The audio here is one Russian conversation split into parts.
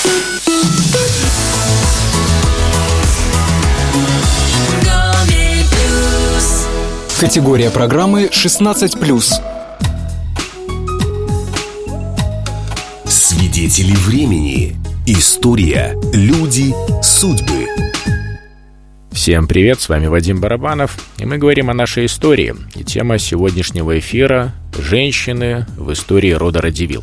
Категория программы 16+. Свидетели времени. История, люди, судьбы. Всем привет, с вами Вадим Барабанов, и мы говорим о нашей истории. И тема сегодняшнего эфира – женщины в истории рода Радзивилл.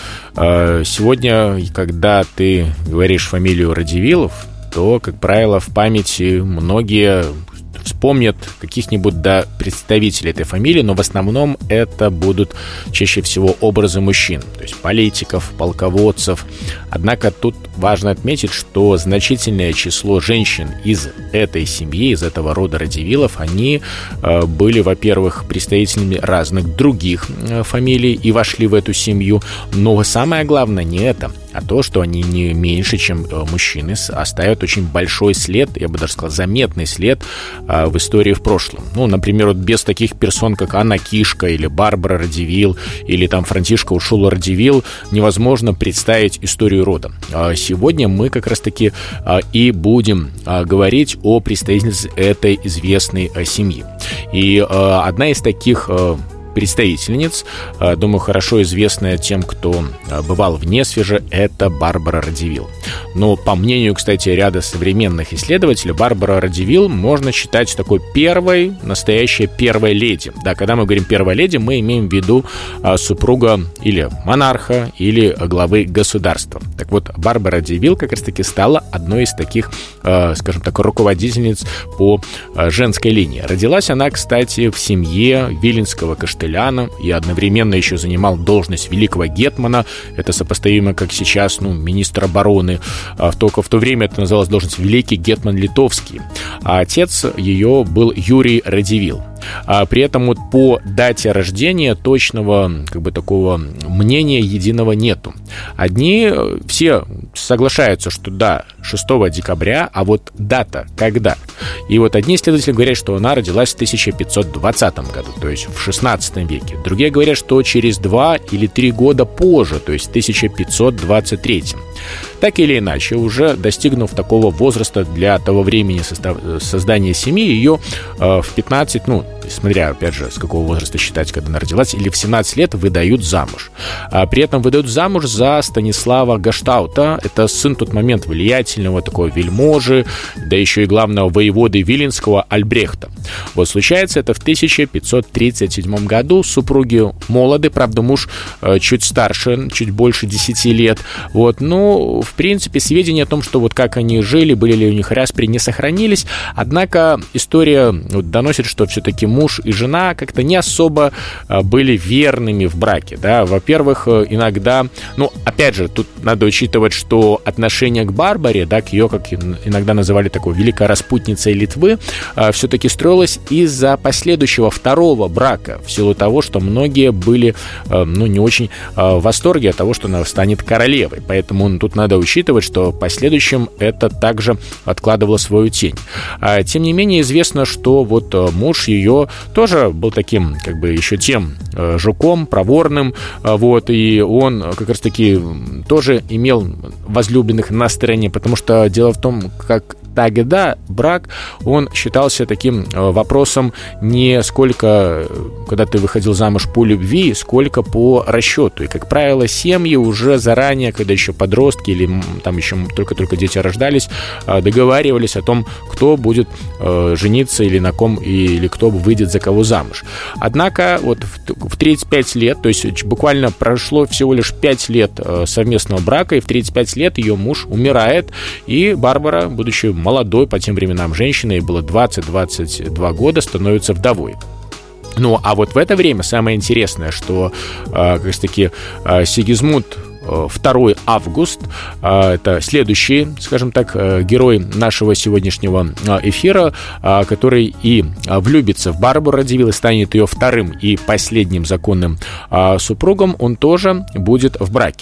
Сегодня, когда ты говоришь фамилию Радзивиллов, то, как правило, в памяти многие вспомнят каких-нибудь представителей этой фамилии, но в основном это будут чаще всего образы мужчин, то есть политиков, полководцев. Однако тут важно отметить, что значительное число женщин из этой семьи, из этого рода Радзивиллов, они были, во-первых, представителями разных других фамилий и вошли в эту семью. Но самое главное не это, а то, что они не меньше, чем мужчины, оставят очень большой след, я бы даже сказал, заметный след в истории в прошлом. Ну, например, вот без таких персон, как Анна Кишка или Барбара Радзивилл, или там Франтишка Уршула Радзивилл, невозможно представить историю рода. Сегодня мы как раз-таки и будем говорить о представительнице этой известной семьи. И одна из таких представительниц, думаю, хорошо известная тем, кто бывал в Несвеже, это Барбара Радзивилл. Но, по мнению, кстати, ряда современных исследователей, Барбара Радзивилл можно считать такой первой, настоящей первой леди. Да, когда мы говорим «первая леди», мы имеем в виду супруга или монарха, или главы государства. Так вот, Барбара Радзивилл как раз-таки стала одной из таких, скажем так, руководительниц по женской линии. Родилась она, кстати, в семье виленского каштеляна и одновременно еще занимал должность великого гетмана. Это сопоставимо, как сейчас, министр обороны. Только в то время это называлось должность великий гетман литовский. А отец ее был Юрий Радзивилл. При этом вот по дате рождения точного такого мнения единого нету. Одни все соглашаются, что да, 6 декабря, а вот дата когда? И вот одни исследователи говорят, что она родилась в 1520 году, то есть в 16 веке. Другие говорят, что через 2 или 3 года позже, то есть в 1523. Так или иначе, уже достигнув такого возраста для того времени создания семьи, ее в 15, смотря, опять же, с какого возраста считать, когда она родилась, или в 17 лет выдают замуж. При этом выдают замуж за Станислава Гаштаута. Это сын в тот момент влиятельного такого вельможи, да еще и главного воеводы Виленского Альбрехта. Вот случается это в 1537 году. Супруги молоды, правда, муж чуть старше, чуть больше 10 лет. Вот, в принципе, сведения о том, что вот как они жили, были ли у них распри, не сохранились. Однако история доносит, что все-таки муж и жена как-то не особо были верными в браке. Да? Во-первых, иногда, опять же, тут надо учитывать, что отношение к Барбаре, да, к ее, как иногда называли, такой великой распутницей Литвы, все-таки строилось из-за последующего второго брака, в силу того, что многие были, не очень в восторге от того, что она станет королевой. Поэтому тут надо учитывать, что в последующем это также откладывало свою тень. Тем не менее, известно, что вот муж ее тоже был таким, еще тем жуком, проворным, и он как раз-таки тоже имел возлюбленных на стороне, потому что дело в том, как тогда брак, он считался таким вопросом не сколько, когда ты выходил замуж по любви, сколько по расчету. И, как правило, семьи уже заранее, когда еще подростки или там еще только-только дети рождались, договаривались о том, кто будет жениться или на ком, или кто выйдет за кого замуж. Однако вот в 35 лет, то есть буквально прошло всего лишь 5 лет совместного брака, и в 35 лет ее муж умирает, и Барбара, будучи молодой по тем временам женщиной, ей было 20-22 года, становится вдовой. А вот в это время самое интересное, что как раз-таки Сигизмунд 2 Август, это следующий, скажем так, герой нашего сегодняшнего эфира, который и влюбится в Барбару Радзивилл и станет ее вторым и последним законным супругом, он тоже будет в браке.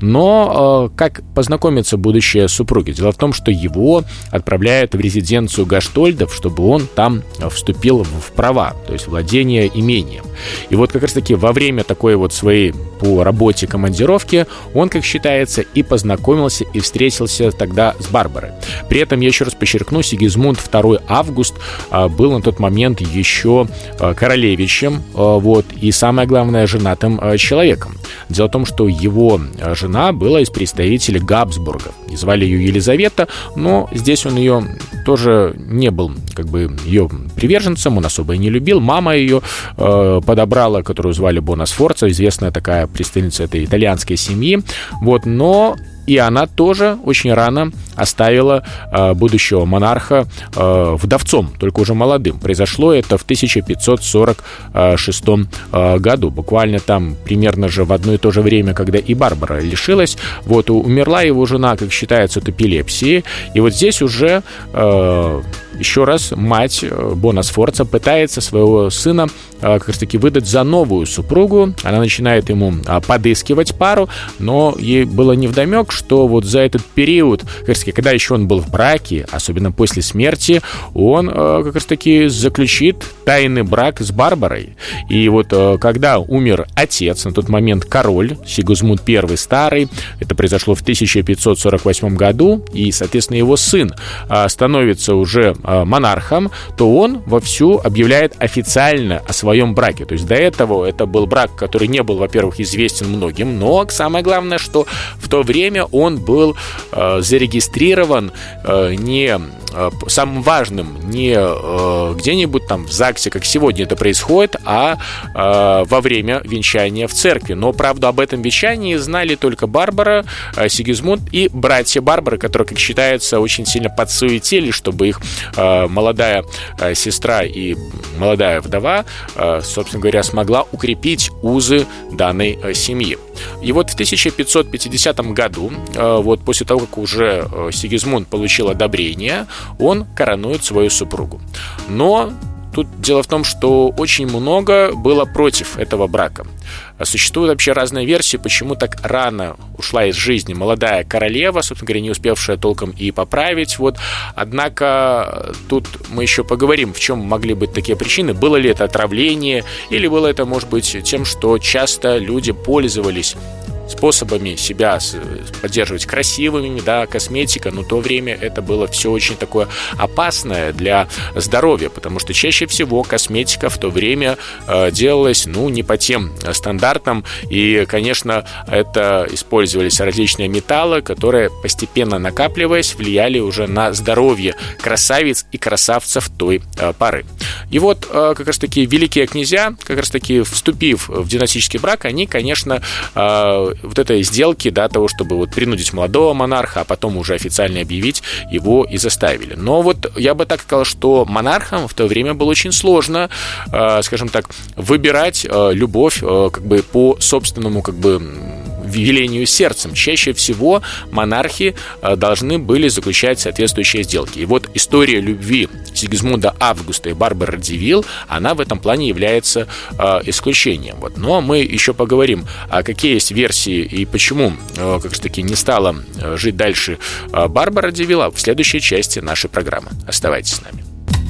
Но как познакомятся будущие супруги? Дело в том, что его отправляют в резиденцию Гаштольдов, чтобы он там вступил в права, то есть владение имением. И вот как раз-таки во время такой вот своей по работе командировки он, как считается, и познакомился, и встретился тогда с Барбарой. При этом, я еще раз подчеркну, Сигизмунд II Август был на тот момент еще королевичем, и самое главное, женатым человеком. Дело в том, что его жена была из представителей Габсбургов. И звали ее Елизавета, но здесь он ее тоже не был ее приверженцем, он особо и не любил. Мама ее подобрала, которую звали Бона Сфорца, известная такая представительница этой итальянской семьи. Но и она тоже очень рано оставила будущего монарха вдовцом, только уже молодым. Произошло это в 1546 году, буквально там примерно же в одно и то же время, когда и Барбара лишилась. Умерла его жена, как считается, от эпилепсии. И здесь уже еще раз мать Бона Сфорца пытается своего сына как раз таки выдать за новую супругу. Она начинает ему подыскивать пару, но ей было невдомек, что за этот период, как раз таки, когда еще он был в браке, особенно после смерти, он как раз таки заключит тайный брак с Барбарой. И когда умер отец, на тот момент король Сигизмунд I Старый, это произошло в 1548 году, и, соответственно, его сын становится уже монархом, то он вовсю объявляет официально о своем браке. То есть до этого это был брак, который не был, во-первых, известен многим, но самое главное, что в то время он был зарегистрирован не самым важным, не где-нибудь там в ЗАГСе, как сегодня это происходит, а во время венчания в церкви. Но, правда, об этом венчании знали только Барбара, Сигизмунд и братья Барбары, которые, как считается, очень сильно подсуетили, чтобы их молодая сестра и молодая вдова, собственно говоря, смогла укрепить узы данной семьи. И в 1550 году, после того, как уже Сигизмунд получил одобрение, он коронует свою супругу. Но тут дело в том, что очень много было против этого брака. Существуют вообще разные версии, почему так рано ушла из жизни молодая королева, собственно говоря, не успевшая толком и поправить. Однако тут мы еще поговорим, в чем могли быть такие причины. Было ли это отравление, или было это, может быть, тем, что часто люди пользовались способами себя поддерживать красивыми, косметика, но в то время это было все очень такое опасное для здоровья, потому что чаще всего косметика в то время делалась, не по тем стандартам, и, конечно, это использовались различные металлы, которые, постепенно накапливаясь, влияли уже на здоровье красавиц и красавцев той поры. И как раз таки великие князья, как раз таки вступив в династический брак, они, конечно, этой сделки, того, чтобы принудить молодого монарха, а потом уже официально объявить, его и заставили. Но я бы так сказал, что монархам в то время было очень сложно, скажем так, выбирать любовь по собственному велению сердцем. Чаще всего монархи должны были заключать соответствующие сделки. И история любви Сигизмунда Августа и Барбары Радзивилл, она в этом плане является исключением. Но мы еще поговорим, какие есть версии и почему как раз таки не стала жить дальше Барбара Радзивилл в следующей части нашей программы. Оставайтесь с нами.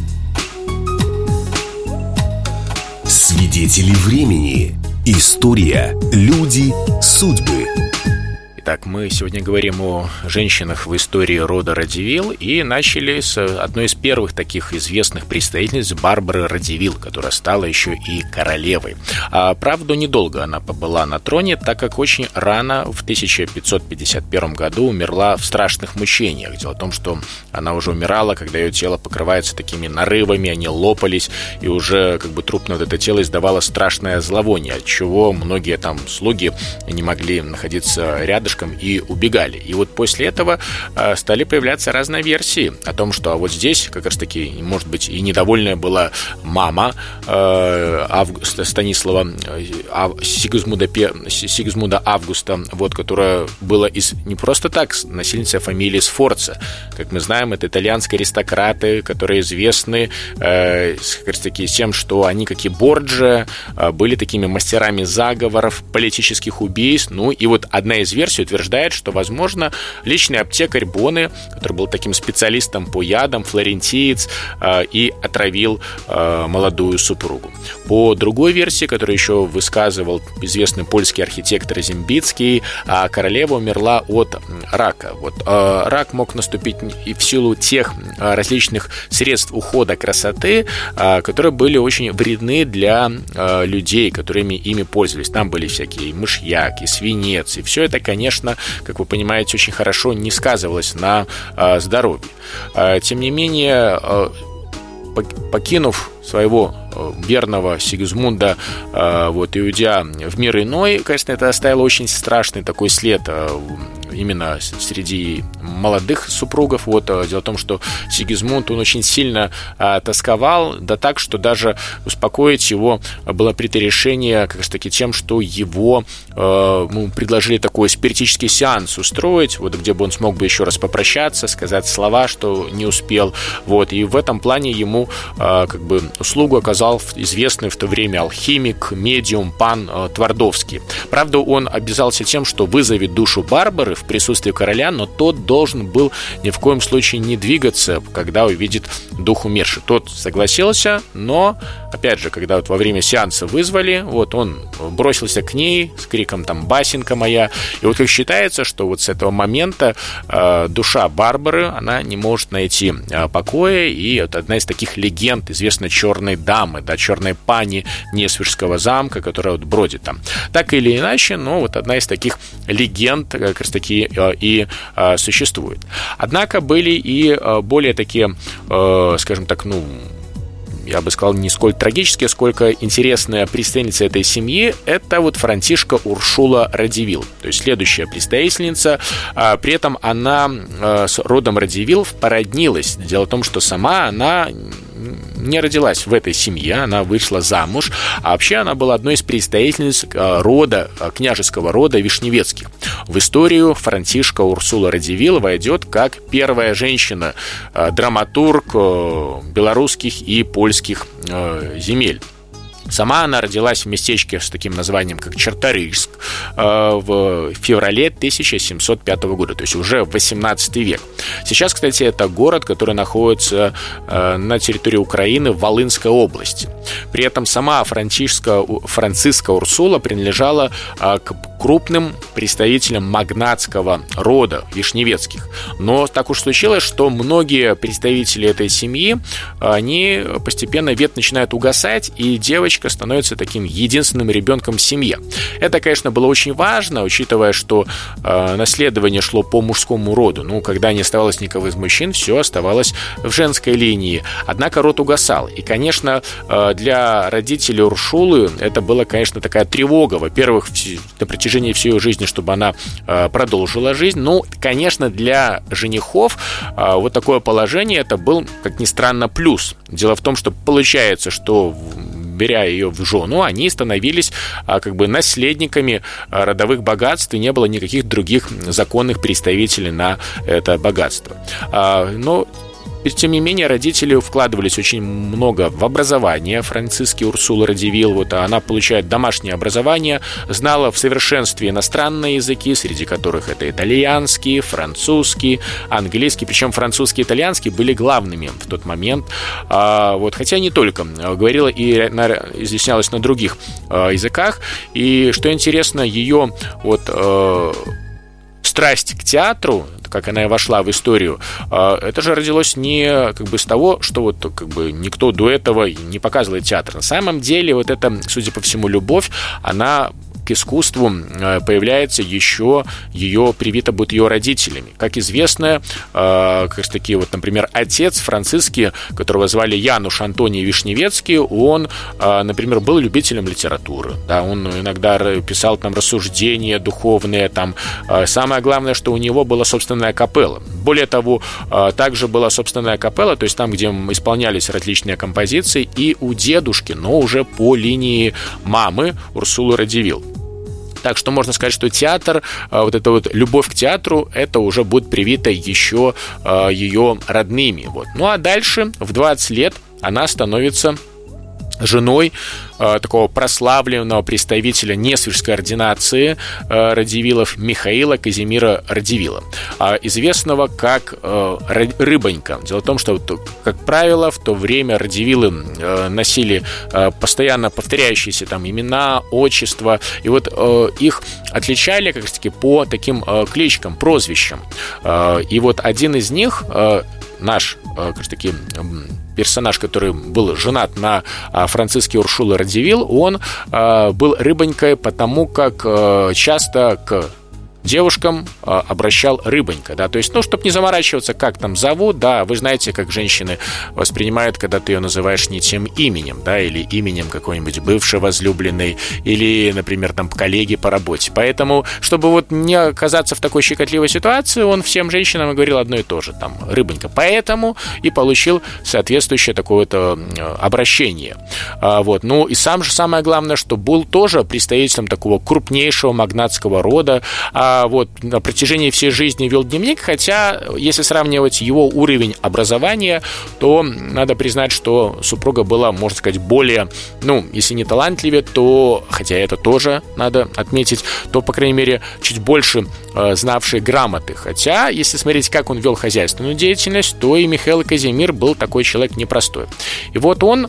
Свидетели времени. История, люди, судьбы. Итак, мы сегодня говорим о женщинах в истории рода Радзивилл и начали с одной из первых таких известных представительниц Барбары Радзивилл, которая стала еще и королевой. Правда, недолго она побыла на троне, так как очень рано, в 1551 году, умерла в страшных мучениях. Дело в том, что она уже умирала, когда ее тело покрывается такими нарывами, они лопались, и уже трупное это тело издавало страшное зловоние, от чего многие слуги не могли находиться рядышком и убегали. И после этого стали появляться разные версии о том, что здесь как раз таки, может быть, и недовольная была мама Станислава Сигизмунда Августа, которая была не просто так носительница фамилии Сфорца. Как мы знаем, это итальянские аристократы, которые известны как раз таки тем, что они, как и Борджиа, были такими мастерами заговоров, политических убийств. И одна из версий, утверждает, что, возможно, личный аптекарь Боны, который был таким специалистом по ядам, флорентиец, и отравил молодую супругу. По другой версии, которую еще высказывал известный польский архитектор Зембицкий, королева умерла от рака. Рак мог наступить и в силу тех различных средств ухода красоты, которые были очень вредны для людей, которыми ими пользовались. Там были всякие мышьяк и свинец, и все это, конечно, как вы понимаете, очень хорошо не сказывалось на здоровье. Тем не менее, покинув своего верного Сигизмунда, и уйдя в мир иной, конечно, это оставило очень страшный такой след именно среди молодых супругов. Дело в том, что Сигизмунд, он очень сильно тосковал, да так, что даже успокоить его было принято решение как раз таки тем, что его предложили такой спиритический сеанс устроить, где бы он смог бы еще раз попрощаться, сказать слова, что не успел. И в этом плане ему услугу оказал известный в то время алхимик, медиум пан Твардовский. Правда, он обязался тем, что вызовет душу Барбары в присутствии короля, но тот должен был ни в коем случае не двигаться, когда увидит дух умершей. Тот согласился, но, опять же, когда во время сеанса вызвали, он бросился к ней с криком «Басенька моя!». И как считается, что с этого момента душа Барбары, она не может найти покоя, и это одна из таких легенд, известной черной дамы, черной пани Несвежского замка, которая бродит там. Так или иначе, но одна из таких легенд как раз таки и существует. Однако были и более такие, скажем так, я бы сказал, не сколько трагические, сколько интересная представительница этой семьи, это Франтишка Уршула Радзивилл, то есть следующая представительница. При этом она с родом Радзивиллов породнилась. Дело в том, что сама она не родилась в этой семье, она вышла замуж, а вообще она была одной из представительниц княжеского рода Вишневецких. В историю Франтишка Урсула Радзивилл войдет как первая женщина-драматург белорусских и польских земель. Сама она родилась в местечке с таким названием, как Черторийск, в феврале 1705 года, то есть уже в 18 век. Сейчас, кстати, это город, который находится на территории Украины в Волынской области. При этом сама Франциска Урсула принадлежала к крупным представителям магнатского рода Вишневецких. Но так уж случилось, что многие представители этой семьи, они постепенно начинают угасать, и девочка становится таким единственным ребенком в семье. Это, конечно, было очень важно, учитывая, что наследование шло по мужскому роду. Когда не оставалось никого из мужчин, все оставалось в женской линии. Однако род угасал. И, конечно, для родителей Уршулы это была, конечно, такая тревога. Во-первых, на протяжении всей ее жизни, чтобы она продолжила жизнь. Конечно, для женихов такое положение, это был, как ни странно, плюс. Дело в том, что получается, что беря ее в жену, они становились наследниками родовых богатств, и не было никаких других законных представителей на это богатство. Но тем не менее, родители вкладывались очень много в образование Франциски Урсулы Радзивилл. Она получает домашнее образование, знала в совершенстве иностранные языки, среди которых это итальянский, французский, английский. Причем французский и итальянский были главными в тот момент. Хотя не только. Говорила и изъяснялась на других языках. И, что интересно, ее страсть к театру, как она и вошла в историю, это же родилось не с того, что никто до этого не показывал театр. На самом деле, это, судя по всему, любовь, она к искусству появляется еще, ее привита будет ее родителями. Как известно, например, отец Франциски, которого звали Януш Антоний Вишневецкий, он, например, был любителем литературы. Да, он иногда писал рассуждения духовные. Самое главное, что у него была собственная капелла. Более того, также была собственная капелла, то есть там, где исполнялись различные композиции, и у дедушки, но уже по линии мамы Урсулы Радзивилл. Так что можно сказать, что театр, эта любовь к театру, это уже будет привито еще ее родными. А дальше в 20 лет она становится женой такого прославленного представителя несвижской ординации Радзивиллов Михаила Казимира Радзивилла, известного как Рыбонька. Дело в том, что, как правило, в то время Радзивиллы носили постоянно повторяющиеся там имена, отчества, и вот их отличали как раз-таки по таким кличкам, прозвищам. И вот один из них, наш, как раз таки, персонаж, который был женат на Франциске Уршуле Радзивилл, он был Рыбонькой, потому как часто к девушкам обращал Рыбонька, да, то есть, чтобы не заморачиваться, как там зовут, да, вы знаете, как женщины воспринимают, когда ты ее называешь не тем именем, да, или именем какой-нибудь бывшей возлюбленной, или, например, там, коллеги по работе. Поэтому, чтобы вот не оказаться в такой щекотливой ситуации, он всем женщинам говорил одно и то же, там, Рыбонька. Поэтому и получил соответствующее такое-то обращение. Вот. Ну, и самое главное, что был тоже представителем такого крупнейшего магнатского рода, вот, на протяжении всей жизни вел дневник, хотя, если сравнивать его уровень образования, то надо признать, что супруга была, можно сказать, более, если не талантливее, то, хотя это тоже надо отметить, то, по крайней мере, чуть больше знавшей грамоты. Хотя, если смотреть, как он вел хозяйственную деятельность, то и Михаил Казимир был такой человек непростой. И вот он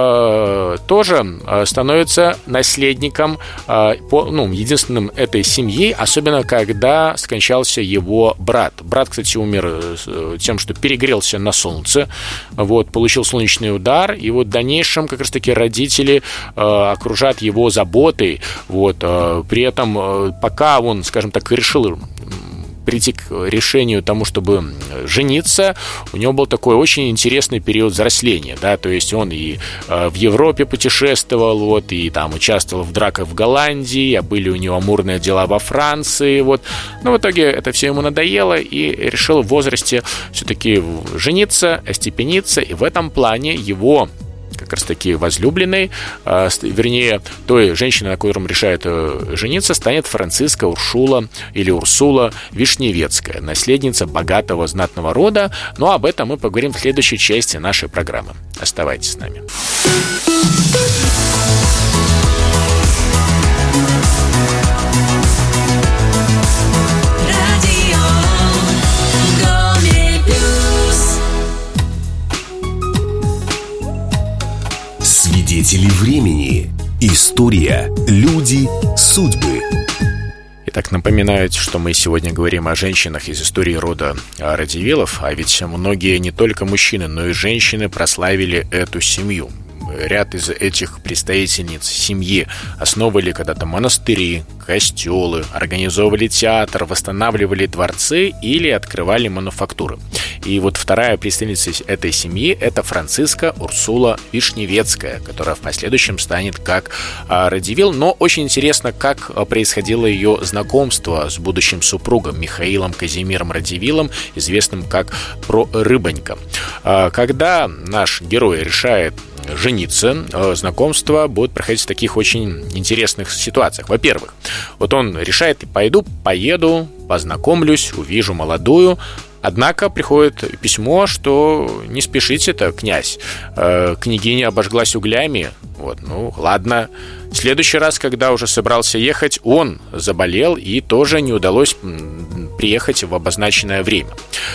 тоже становится наследником, единственным этой семьи, особенно когда скончался его брат. Брат, кстати, умер тем, что перегрелся на солнце, вот, получил солнечный удар, и вот в дальнейшем как раз-таки родители окружат его заботой, вот, при этом пока он, скажем так, решил прийти к решению тому, чтобы жениться, у него был такой очень интересный период взросления, да, то есть он и в Европе путешествовал, вот, и там участвовал в драках в Голландии, а были у него амурные дела во Франции, вот, но в итоге это все ему надоело, и решил в возрасте все-таки жениться, остепениться, и в этом плане его как раз таки возлюбленной, вернее, той женщиной, на которой он решает жениться, станет Франциска Уршула или Урсула Вишневецкая, наследница богатого знатного рода. Но об этом мы поговорим в следующей части нашей программы. Оставайтесь с нами. Свидетели времени. История, люди, судьбы. Итак, напоминаю, что мы сегодня говорим о женщинах из истории рода Радзивиллов, а ведь многие не только мужчины, но и женщины прославили эту семью. Ряд из этих представительниц семьи основывали когда-то монастыри, костелы, организовывали театр, восстанавливали дворцы или открывали мануфактуры. И вот вторая представительница этой семьи – это Франциска Урсула Вишневецкая, которая в последующем станет как Радзивилл. Но очень интересно, как происходило ее знакомство с будущим супругом Михаилом Казимиром Радзивиллом, известным как Рыбонька. Когда наш герой решает жениться, знакомство будет проходить в таких очень интересных ситуациях. Во-первых, вот он решает: поеду, познакомлюсь, увижу молодую. Однако приходит письмо, что не спешите-то, князь, княгиня обожглась углями. Вот, ладно. В следующий раз, когда уже собрался ехать, он заболел, и тоже не удалось приехать в обозначенное время.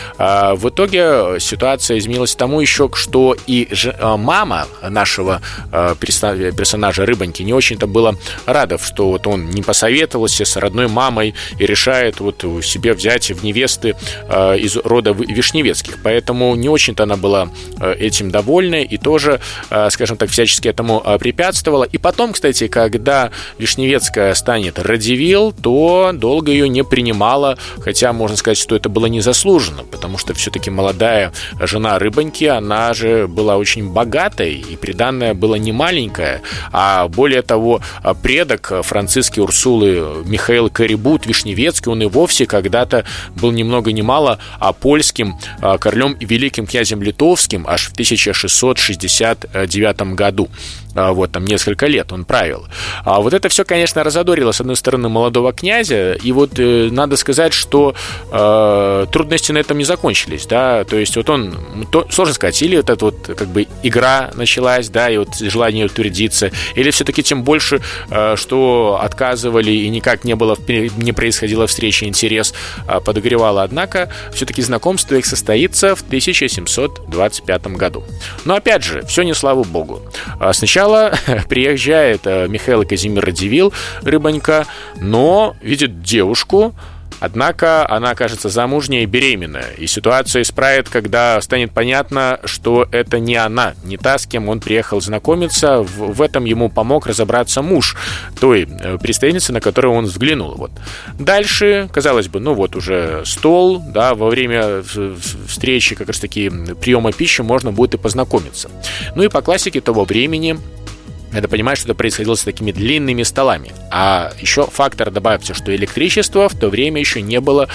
В итоге ситуация изменилась тому еще, что и мама нашего персонажа Рыбоньки не очень-то была рада, что вот он не посоветовался с родной мамой и решает вот себе взять в невесты из рода Вишневецких. Поэтому не очень-то она была этим довольна и тоже, скажем так, всячески этому препятствовала. И потом, кстати, когда Вишневецкая станет Радзивилл, то долго ее не принимала, хотя можно сказать, что это было незаслуженно, потому что все-таки молодая жена Рыбоньки, она же была очень богатой, и приданное было не маленькое, а более того, предок Франциски Урсулы Михаил Карибут Вишневецкий, он и вовсе когда-то был ни много ни мало польским королем и великим князем литовским аж в 1669 году. вот там несколько лет он правил. А вот это все, конечно, разодорило, с одной стороны, молодого князя, и вот надо сказать, что трудности на этом не закончились, да, то есть вот он, сложно сказать, или вот эта вот как бы игра началась, да, и вот желание утвердиться, или все-таки тем больше, что отказывали и никак не происходила встреча, интерес подогревало, однако все-таки знакомство их состоится в 1725 году. Но опять же, все не слава богу. Сначала приезжает Михаил и Казимир Радзивилл, Рыбонька, но видит девушку, однако она окажется замужняя и беременная. И ситуация исправит, когда станет понятно, что это не она, не та, с кем он приехал знакомиться. В этом ему помог разобраться муж той представительницы, на которую он взглянул. Вот. Дальше, казалось бы, уже стол, да, во время встречи, как раз таки приема пищи, можно будет и познакомиться. Ну и по классике того времени надо понимать, что это происходило с такими длинными столами. А еще фактор добавится, что электричества в то время еще не было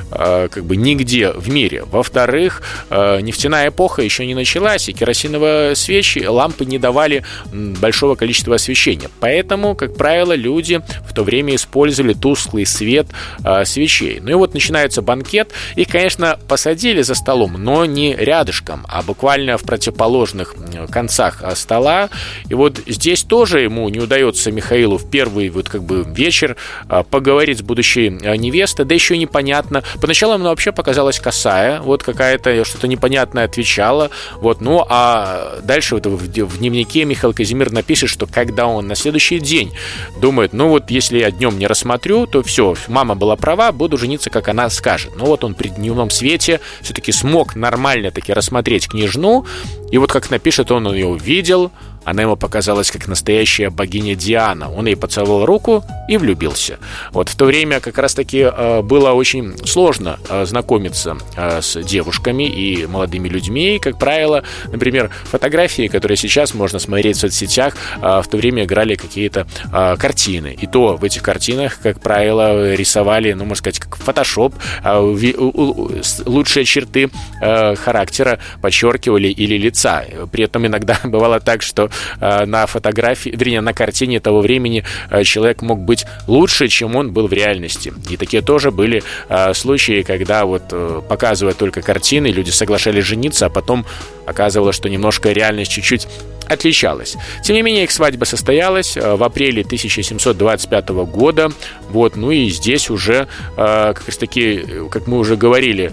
нигде в мире. Во-вторых, нефтяная эпоха еще не началась, и керосиновые свечи, лампы не давали большого количества освещения. Поэтому, как правило, люди в то время использовали тусклый свет свечей. Ну и вот начинается банкет. Их, конечно, посадили за столом, но не рядышком, а буквально в противоположных концах стола. И вот здесь тоже ему не удается, Михаилу, в первый вечер поговорить с будущей невестой, да еще и непонятно. Поначалу она вообще показалась косая, вот какая-то что-то непонятное отвечала, вот, ну а дальше в дневнике Михаил Казимир напишет, что когда он на следующий день думает, если я днем не рассмотрю, то все, мама была права, буду жениться, как она скажет. Но вот он при дневном свете все-таки смог нормально таки рассмотреть княжну, и вот как напишет, он ее увидел. Она ему показалась как настоящая богиня Диана. Он ей поцеловал руку и влюбился. Вот в то время как раз-таки было очень сложно знакомиться с девушками и молодыми людьми. И, как правило, например, фотографии, которые сейчас можно смотреть в соцсетях, в то время играли какие-то картины. И то в этих картинах, как правило, рисовали, можно сказать, как фотошоп, лучшие черты характера подчеркивали или лица. При этом иногда бывало так, что на фотографии, вернее, на картине того времени человек мог быть лучше, чем он был в реальности. И такие тоже были случаи, когда показывая только картины, люди соглашались жениться, а потом оказывалось, что немножко реальность чуть-чуть отличалась. Тем не менее, их свадьба состоялась в апреле 1725 года. Вот, ну и здесь уже, как раз таки, как мы уже говорили,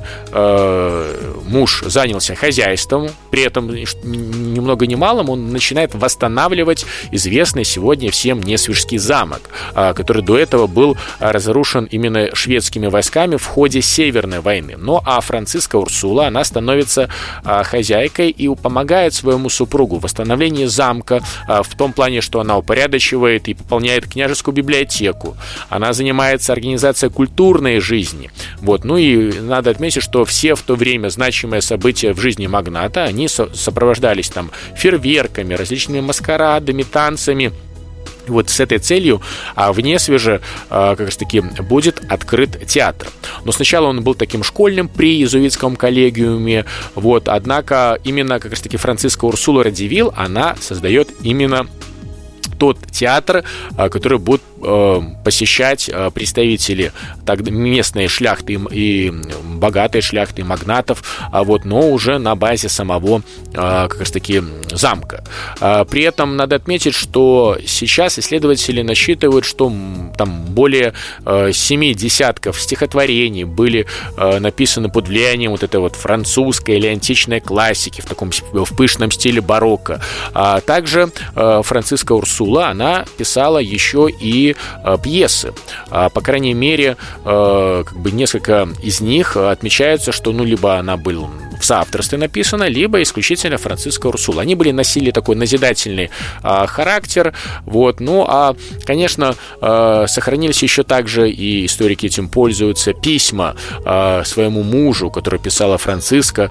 муж занялся хозяйством, при этом ни много ни малом он начинает восстанавливать известный сегодня всем Несвижский замок, который до этого был разрушен именно шведскими войсками в ходе Северной войны. Ну а Франциска Урсула, она становится хозяйкой и помогает своему супругу в восстановлении замка в том плане, что она упорядочивает и пополняет княжескую библиотеку. Она занимается организацией культурной жизни. Вот. Ну и надо отметить, что все в то время значимые события в жизни магната, они сопровождались там фейерверками, различными маскарадами, танцами. Вот с этой целью в Несвиже как раз таки будет открыт театр. Но сначала он был таким школьным при иезуитском коллегиуме, вот, однако именно как раз таки Франциска Урсула Радзивилл, она создает именно тот театр, который будут посещать представители местной шляхты и богатой шляхты, магнатов, но уже на базе самого как раз таки замка. При этом надо отметить, что сейчас исследователи насчитывают, что там более 7 десятков стихотворений были написаны под влиянием вот этой вот французской или античной классики в пышном стиле барокко. Также Франциска Урсула, она писала еще и пьесы. По крайней мере, несколько из них отмечаются, что либо она была в соавторстве написана, либо исключительно Франциска Урсула. Они носили такой назидательный характер. Вот. Ну, а, конечно, сохранились еще также, и историки этим пользуются, письма своему мужу, которые писала Франциска.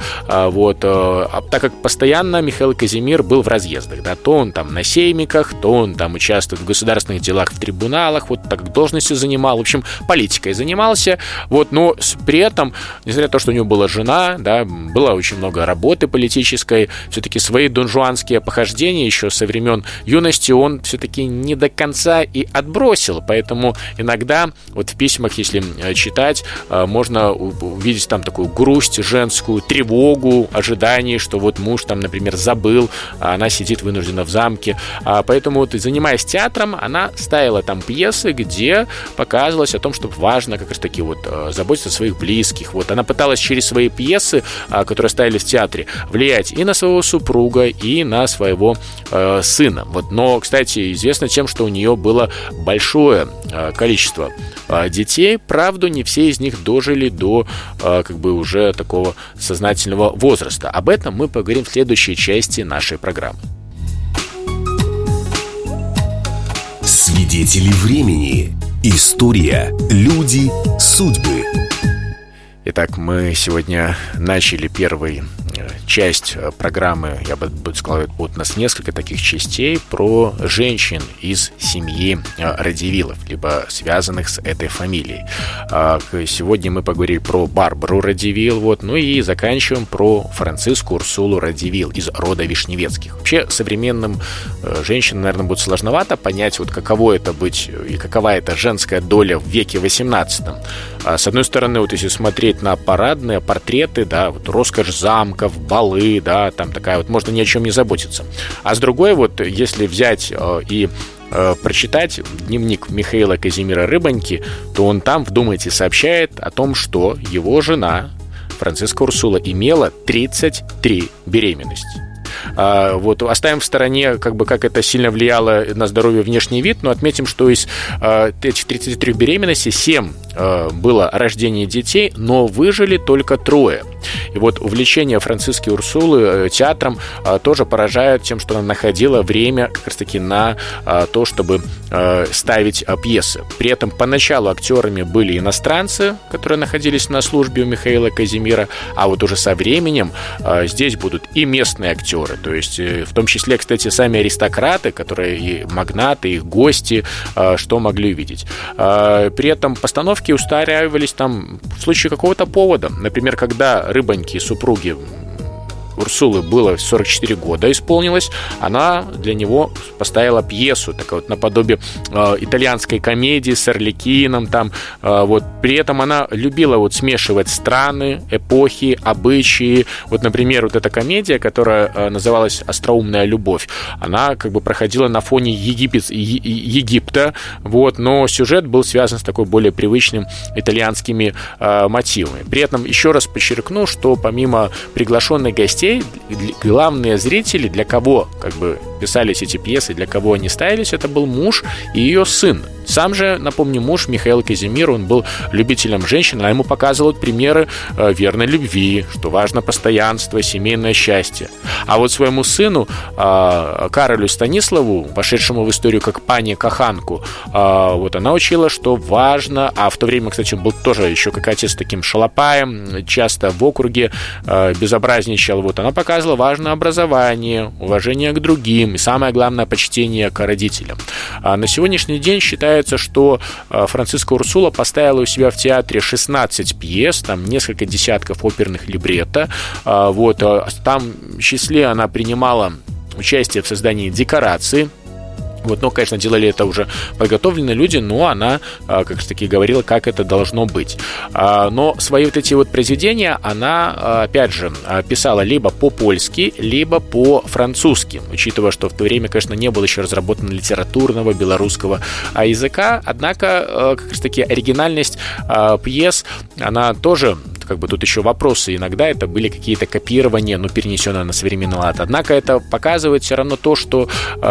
Так как постоянно Михаил Казимир был в разъездах. Да, то он там на сеймиках, то он там участвует в государственных делах, в трибуналах, так как должностью занимал, в общем, политикой занимался. Но при этом, несмотря на то, что у него была жена, да, была было очень много работы политической. Все-таки свои донжуанские похождения еще со времен юности он все-таки не до конца и отбросил. Поэтому иногда вот в письмах, если читать, можно увидеть там такую грусть женскую, тревогу, ожидание, что вот муж там, например, забыл, а она сидит вынуждена в замке. Поэтому вот, занимаясь театром, она ставила там пьесы, где показывалось о том, что важно как раз таки вот заботиться о своих близких. Вот она пыталась через свои пьесы, которые ставили в театре, влиять и на своего супруга, и на своего сына. Вот. Но, кстати, известно тем, что у нее было большое количество детей. Правда, не все из них дожили до как бы уже такого сознательного возраста. Об этом мы поговорим в следующей части нашей программы. Свидетели времени. История, люди, судьбы. Итак, мы сегодня начали первую часть программы, я бы сказал, вот у нас несколько таких частей про женщин из семьи Радзивиллов, либо связанных с этой фамилией. Сегодня мы поговорили про Барбару Радзивилл, вот, ну и заканчиваем про Франциску Урсулу Радзивилл из рода Вишневецких. Вообще, современным женщинам, наверное, будет сложновато понять, вот каково это быть и какова это женская доля в веке XVIII. С одной стороны, вот если смотреть на парадные портреты, да, вот роскошь замков, балы, да, там такая вот, можно ни о чем не заботиться. А с другой, вот если взять и прочитать дневник Михаила Казимира Рыбоньки, то он там, вдумайтесь, сообщает о том, что его жена Франциска Урсула имела 33 беременности. Вот оставим в стороне, как это сильно влияло на здоровье внешний вид, но отметим, что из этих 33 беременностей 7 было рождение детей, но выжили только 3. И вот увлечение Франциски Урсулы театром тоже поражает тем, что она находила время как раз таки на то, чтобы ставить пьесы. При этом поначалу актерами были иностранцы, которые находились на службе у Михаила Казимира, а вот уже со временем здесь будут и местные актеры, то есть в том числе, кстати, сами аристократы, которые и магнаты, их гости, что могли увидеть. При этом постановки устраивались там в случае какого-то повода. Например, когда Рыбоньки, супруги Урсулы, было 44 года исполнилось, она для него поставила пьесу, такая вот наподобие итальянской комедии с Арлекином там, вот. При этом она любила вот смешивать страны, эпохи, обычаи. Вот, например, вот эта комедия, которая называлась «Остроумная любовь», она как бы проходила на фоне Египта, вот, но сюжет был связан с такой более привычным итальянскими мотивами. При этом еще раз подчеркну, что помимо приглашенных гостей, главные зрители, для кого как бы писались эти пьесы, для кого они ставились, это был муж и ее сын. Сам же, напомню, муж Михаил Казимир, он был любителем женщин, а ему показывают примеры верной любви, что важно постоянство, семейное счастье. А вот своему сыну, Каролю Станиславу, вошедшему в историю как пани Каханку, вот она учила, что важно, а в то время, кстати, он был тоже еще как отец таким шалопаем, часто в округе безобразничал, вот она показывала важное образование, уважение к другим и, самое главное, почтение к родителям. На сегодняшний день считается, что Франциска Урсула поставила у себя в театре 16 пьес, там несколько десятков оперных либретто. Вот, там в числе она принимала участие в создании декораций. Вот, но, конечно, делали это уже подготовленные люди, но она, как раз таки, говорила, как это должно быть. Но свои вот эти вот произведения она, опять же, писала либо по-польски, либо по-французски, учитывая, что в то время, конечно, не было еще разработано литературного белорусского языка, однако, как раз таки, оригинальность пьес, она тоже... Как бы тут еще вопросы. Иногда это были какие-то копирования, но перенесенные на современный лад. Однако это показывает все равно то, что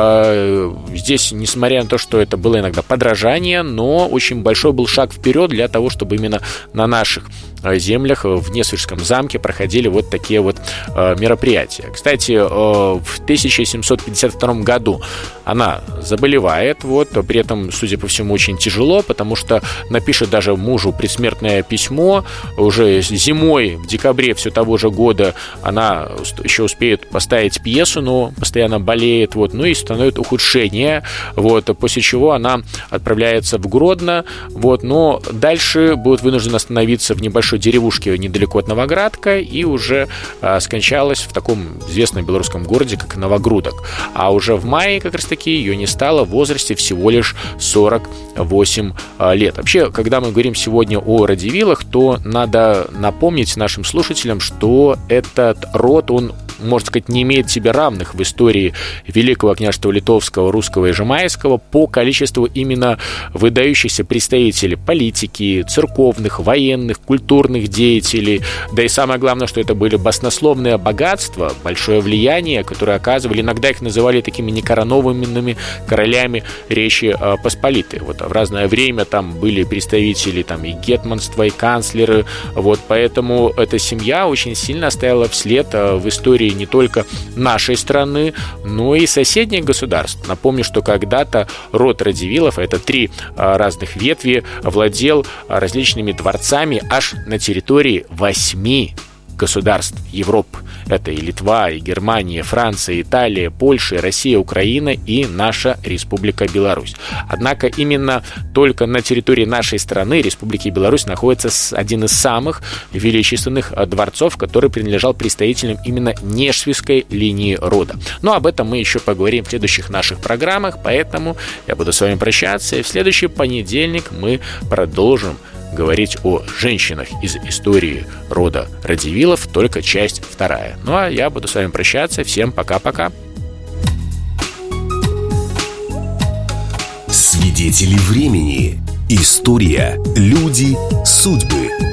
здесь, несмотря на то, что это было иногда подражание, но очень большой был шаг вперед для того, чтобы именно на наших землях в Несвежском замке проходили вот такие вот мероприятия. Кстати, в 1752 году она заболевает, вот, при этом, судя по всему, очень тяжело, потому что напишет даже мужу предсмертное письмо. Уже зимой, в декабре все того же года она еще успеет поставить пьесу, но постоянно болеет, вот, ну и становится ухудшение, вот, после чего она отправляется в Гродно, вот, но дальше будет вынуждена остановиться в небольшом небольшой деревушке недалеко от Новоградка и уже скончалась в таком известном белорусском городе, как Новогрудок. А уже в мае как раз-таки ее не стало в возрасте всего лишь 48 лет. Вообще, когда мы говорим сегодня о Радзивиллах, то надо напомнить нашим слушателям, что этот род, он, можно сказать, не имеет себе равных в истории Великого княжества Литовского, Русского и Жемайского по количеству именно выдающихся представителей политики, церковных, военных, культурных деятелей. Да и самое главное, что это были баснословные богатства, большое влияние, которое оказывали, иногда их называли такими некоронованными королями Речи Посполитой. Вот в разное время там были представители там, и гетманства, и канцлеры. Вот, поэтому эта семья очень сильно оставила вслед в истории не только нашей страны, но и соседних государств. Напомню, что когда-то род Радзивиллов, это 3 разных ветви, владел различными дворцами аж на территории 8 государств Европы. Это и Литва, и Германия, Франция, Италия, Польша, Россия, Украина и наша Республика Беларусь. Однако именно только на территории нашей страны, Республики Беларусь, находится один из самых величественных дворцов, который принадлежал представителям именно нешвидской линии рода. Но об этом мы еще поговорим в следующих наших программах, поэтому я буду с вами прощаться, и в следующий понедельник мы продолжим говорить о женщинах из истории рода Радзивиллов, только часть 2. Ну а я буду с вами прощаться. Всем пока-пока. Свидетели времени. История, люди, судьбы.